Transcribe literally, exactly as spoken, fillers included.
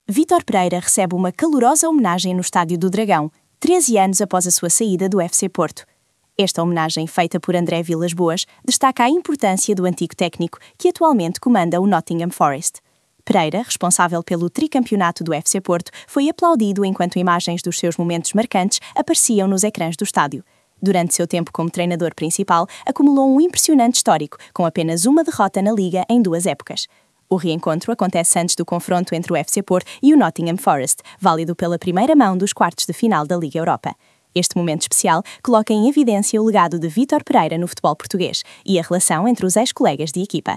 Vítor Pereira recebe uma calorosa homenagem no Estádio do Dragão, treze anos após a sua saída do F C Porto. Esta homenagem, feita por André Vilas-Boas, destaca a importância do antigo técnico que atualmente comanda o Nottingham Forest. Pereira, responsável pelo tricampeonato do F C Porto, foi aplaudido enquanto imagens dos seus momentos marcantes apareciam nos ecrãs do estádio. Durante seu tempo como treinador principal, acumulou um impressionante histórico, com apenas uma derrota na Liga em duas épocas. O reencontro acontece antes do confronto entre o F C Porto e o Nottingham Forest, válido pela primeira mão dos quartos de final da Liga Europa. Este momento especial coloca em evidência o legado de Vítor Pereira no futebol português e a relação entre os ex-colegas de equipa.